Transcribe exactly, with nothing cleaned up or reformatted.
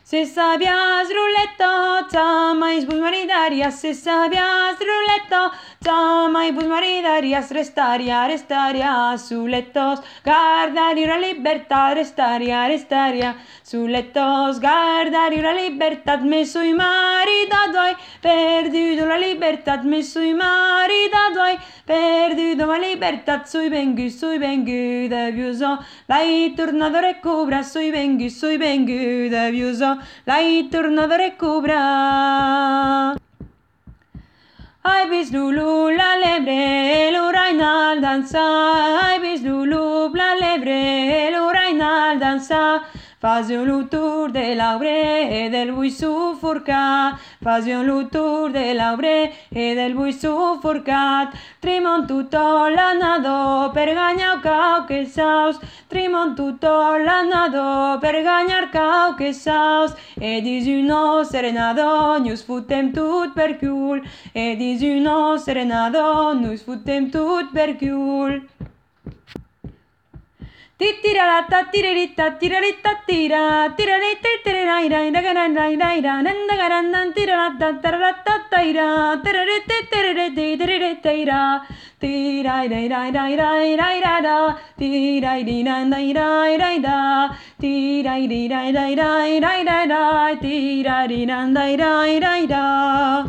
Se sabias ruleta, tama bus maridarias, se sabias ruleta, tama bus maridarias, restaria, restaria, suletos, guardari la libertà, restaria, restaria, suletos, guardari la libertà, me sui maridado hai, perduto la libertà, me sui maridado hai, perduto la libertà, sui vengu, sui vengu, de viuso, l'hai tornato a recuperar, sui vengu, sui vengu, de viuso, l'hai tornato a recuperar. Hai vist Lulu, la lebre, l'oraina al dansa, hai vist Lulu, la lebre, l'oraina al dansa, fazion lo tour de l'arbre e del buis sufocat, fazion lo tour de l'arbre e del buis sufocat, trimon tutto l'annado per gagnar cau che saus, trimon tutto l'annado per gagnar cau che saus, e dis uno serenado, nus futem tut per cul, e dis uno serenado, nus futem tut per cul. Titirata tirita tirita tira tirita tirira ira ira ira ira nanda garanda tirata tarata tira tirita tirita tirita ira tira ira ira ira ira ira ira tira ira ira ira ira tira ira ira ira ira ira ira tira ira ira ira ira